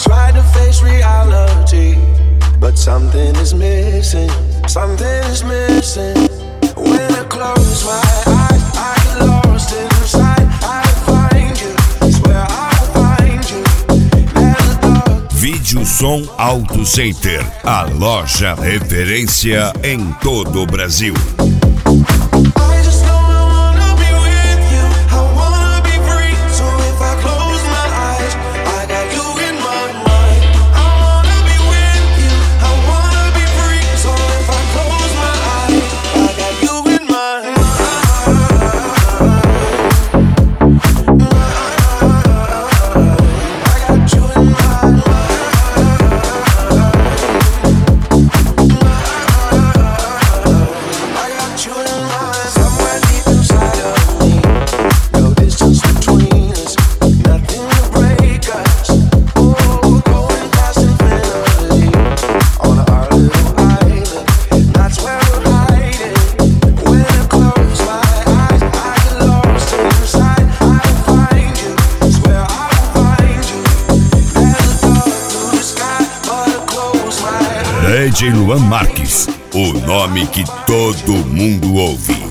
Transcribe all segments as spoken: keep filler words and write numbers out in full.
tried to face reality, but something is missing, something is missing. When I close my eyes, I get lost inside. I find you, swear I'll find you. There's a dark. Vídeo Som Auto Center, a loja referência em todo o Brasil. D J Luan Marques, o nome que todo mundo ouve.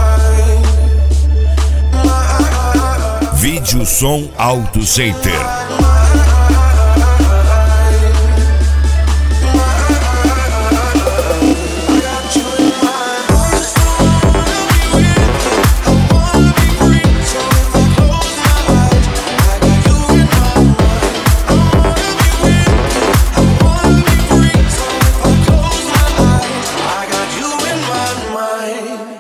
Vídeo Som Auto Center.